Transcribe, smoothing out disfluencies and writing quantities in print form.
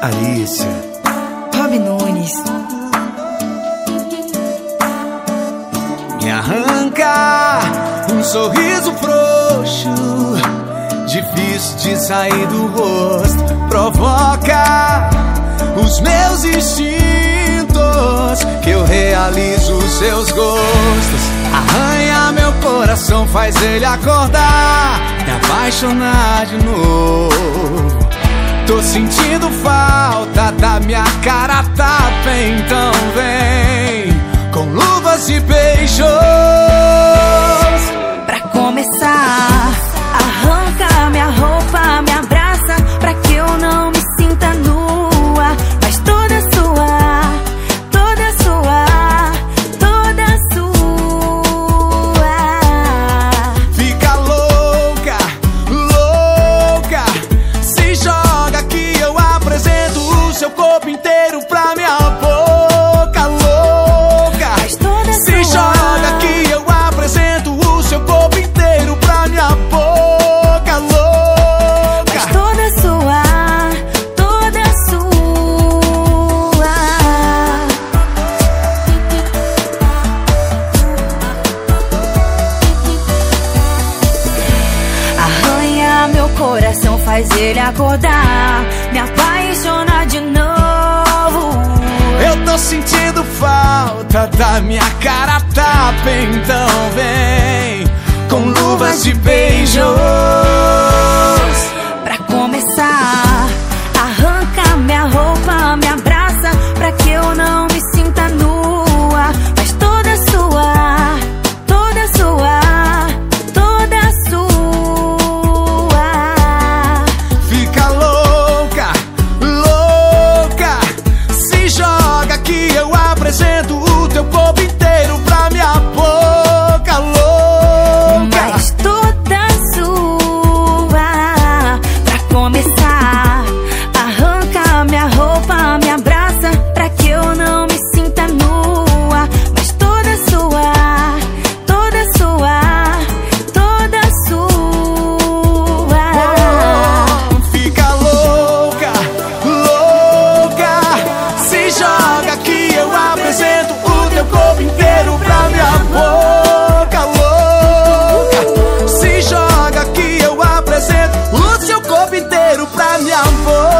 Alicia, Rob Nunes. me arranca um sorriso frouxo, difícil de sair do rosto, provoca os meus instintos, que eu realizo os seus gostos. Arranha meu coração, faz ele acordar, me apaixonar de novo. Tô sentindo falta da minha cara tapa, então vem com luvas e beijos. Pra começar, arranca minha roupa, me abraça, pra que eu não me sinta nua, mas toda sua, toda sua, toda sua. Fica louca, louca, se joga que eu apresento o seu corpo inteiro pra minha boca. Louca, Mas toda se sua, joga que eu apresento o seu corpo inteiro pra minha boca. Louca, mas toda sua, toda sua. Arranha meu coração, faz ele acordar, me apaixonar de novo. eu tô sentindo falta da minha cara tapa, então vem com luvas de beijos. Pra começar, arranca minha roupa, me abraça, pra que eu não me sinta nua, mas toda sua, toda sua, toda sua. Fica louca, louca, se joga que eu apresento o teu corpo inteiro pra minha boca. Louca, Mas toda sua. Pra começar, arranca minha roupa, me abraça, pra que eu não me sinta nua, mas toda sua, toda sua, toda sua. fica louca, louca, se joga que eu apresento o teu corpo inteiro pra minha boca. Louca, se joga que eu apresento o seu corpo inteiro pra minha boca.